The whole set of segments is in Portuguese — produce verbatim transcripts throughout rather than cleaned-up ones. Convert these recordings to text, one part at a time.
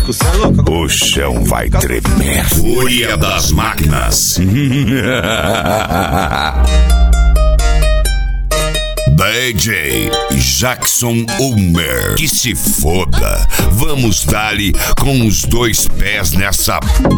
Mítico, cê é louco? O chão vai tremer. Fúria das máquinas. D J Jackson Ulmer. Que se foda. Vamos dar-lhe com os dois pés nessa.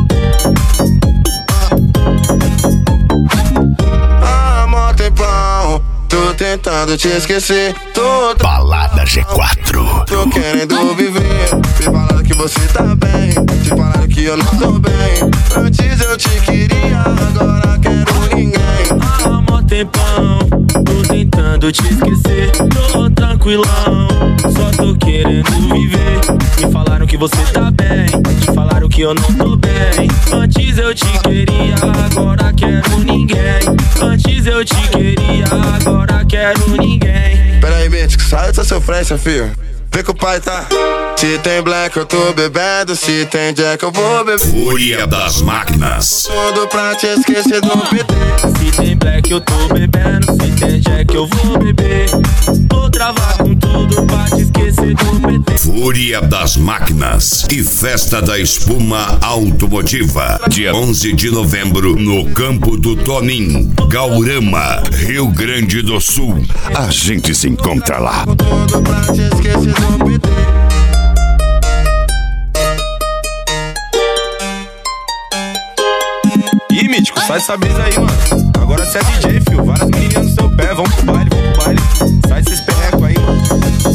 Há mó tempão, tô tentando te esquecer. Tô Balada G quatro. Tô querendo viver. Me falaram que você tá bem. Te falaram que eu não tô bem. Antes eu te queria, agora quero ninguém. Há mó tempão, tô tentando te esquecer. Tô tranquilão, só tô querendo viver. Me falaram que você tá bem. Te falaram que eu não tô bem. Antes eu te queria, agora quero ninguém. Antes eu te queria, agora quero ninguém. Pera aí, Mítico, sai dessa sofrência, filho. Vê que o pai tá. Se tem black eu tô bebendo, se tem jack eu vou beber. Fúria das máquinas. Tudo pra te esquecer do P T. Se tem black eu tô bebendo, se tem jack eu vou beber. Vou travar com tudo pra te esquecer do P T. Fúria das máquinas e Festa da Espuma Automotiva. Dia onze de novembro no Campo do Tonim, Gaurama, Rio Grande do Sul. A gente se encontra lá. Tudo pra te esquecer do P T. Ih, Mítico, sai essa brisa aí, mano. Agora cê é D J, fio. Várias meninas no seu pé. Vamos pro baile, vamos pro baile. Sai esses perrecos aí, mano.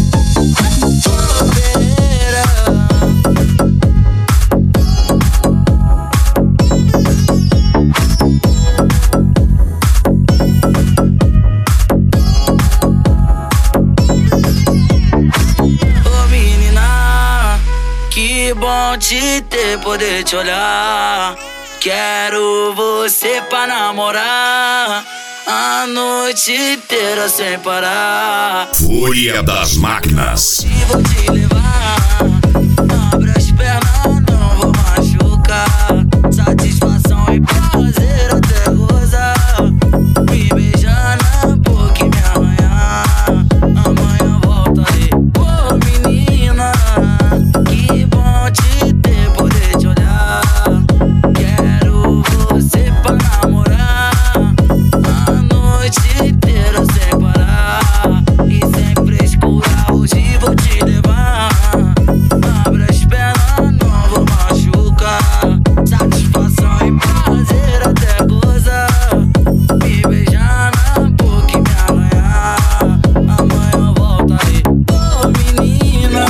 Ô menina, que bom te ter, poder te olhar. Quero você pra namorar a noite inteira sem parar. Fúria das máquinas. E vou te levar. Abre as pernas, não vou machucar. Satisfação e prazer até gozar. Me beijar na boca e me arranhar. Amanhã volta aí. Ô menina, que bom te ter, poder te olhar. Quero você pra namorar a noite inteira sem parar. E sem frescura, hoje vou te levar. Abre as pernas, não vou machucar. Satisfação e prazer até gozar. Me beijar na boca e me arranhar. Amanhã volta aí. Ô menina,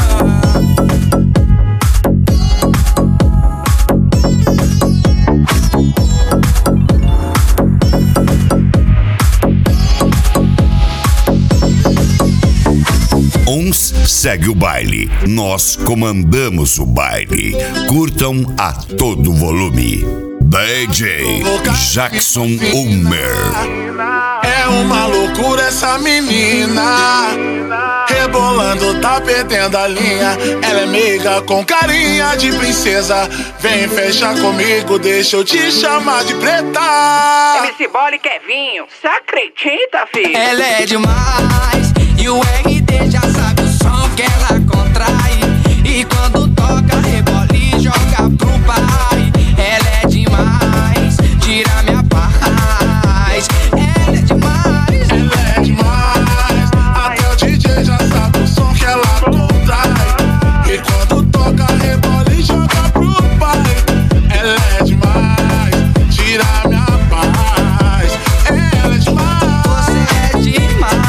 Uns segue o baile, nós comandamos o baile. Curtam a todo volume. D J Jackson Ulmer. É uma loucura essa menina. Rebolando, tá perdendo a linha. Ela é meiga com carinha de princesa. Vem fechar comigo, deixa eu te chamar de preta. M C Bola e Kevinho, cê acredita, filho? ela é demais. E o R D já sabe o som que ela contrai. E quando toca, rebola e joga pro pai. Ela é demais, tira minha paz. Ela é demais, Ela é demais. Até o D J já sabe o som que ela contrai. E quando toca, rebola e joga pro pai. Ela é demais, tira minha paz. Ela é demais. você é demais.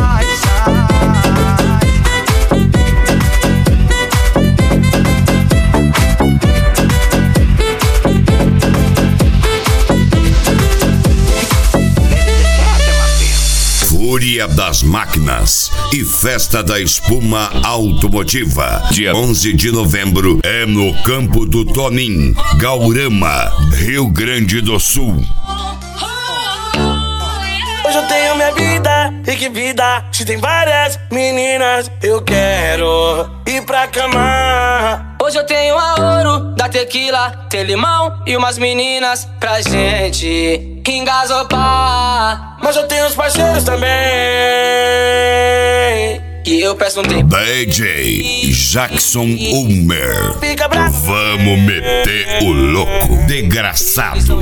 Fúria das máquinas e Festa da Espuma Automotiva. Dia onze de novembro é no Campo do Tonim, Gaurama, Rio Grande do Sul. Hoje eu tenho minha vida, e que vida. Se tem várias meninas, eu quero ir pra cama. Hoje eu tenho a ouro da tequila, tem limão e umas meninas pra gente engasopar. Mas eu tenho os parceiros também, que eu peço um tempo. D J Jackson Ulmer. Fica pra Vamos meter o louco, desgraçado.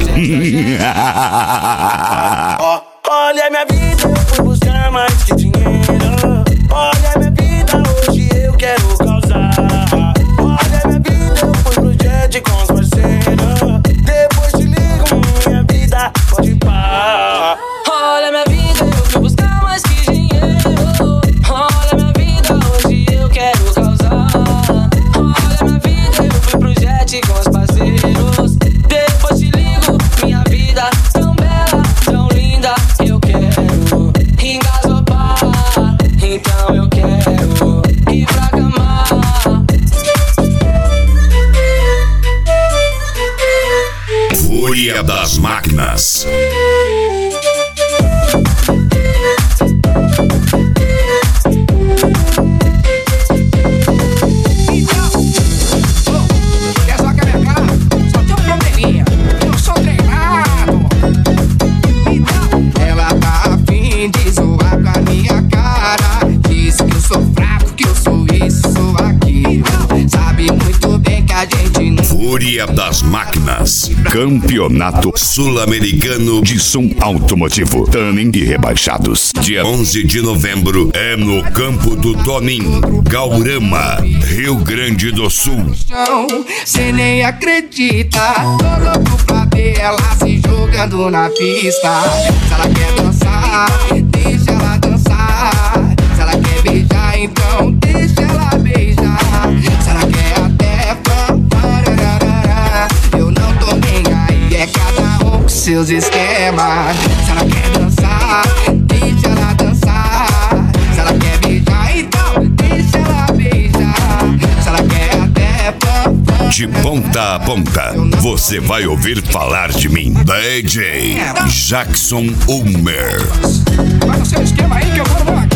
Ó, olha minha vida, eu fui buscar mais que dinheiro. Olha minha vida, hoje eu quero causar. Olha minha vida, eu fui pro jet com os parceiros. Depois te ligo, minha vida pode parar. Olha minha vida, eu fui buscar mais que dinheiro. Olha minha vida, hoje eu quero causar. Olha minha vida, eu fui pro jet com os parceiros. Depois te ligo, minha vida tão bela, tão linda. Eu quero engasopar, então eu quero ir pra cama. Fúria das Máquinas. Quer só carregar? Só tem um probleminha. Eu sou treinado. Ela tá afim de zoar com a minha cara. Diz que eu sou fraco, que eu sou isso, sou aquilo. Sabe muito bem que a gente não. Fúria das Máquinas. Campeonato Sul-Americano de Som Automotivo. Tuning e rebaixados. Dia onze de novembro é no Campo do Tonim, Gaurama, Rio Grande do Sul. Cê nem acredita. Tô louco pra ver ela se jogando na pista. Se ela quer dançar, deixa ela dançar. Se ela quer beijar, então deixa ela beijar. Se ela quer até parararara, eu não tô nem aí, é cada um com seus esquemas. Se ela quer dançar, deixa ela dançar. Se ela quer beijar, então deixa ela beijar. Se ela quer até De ponta a ponta, você vai ouvir falar de mim. D J Jackson Ulmer. vai no seu esquema aí que eu vou no meu aqui.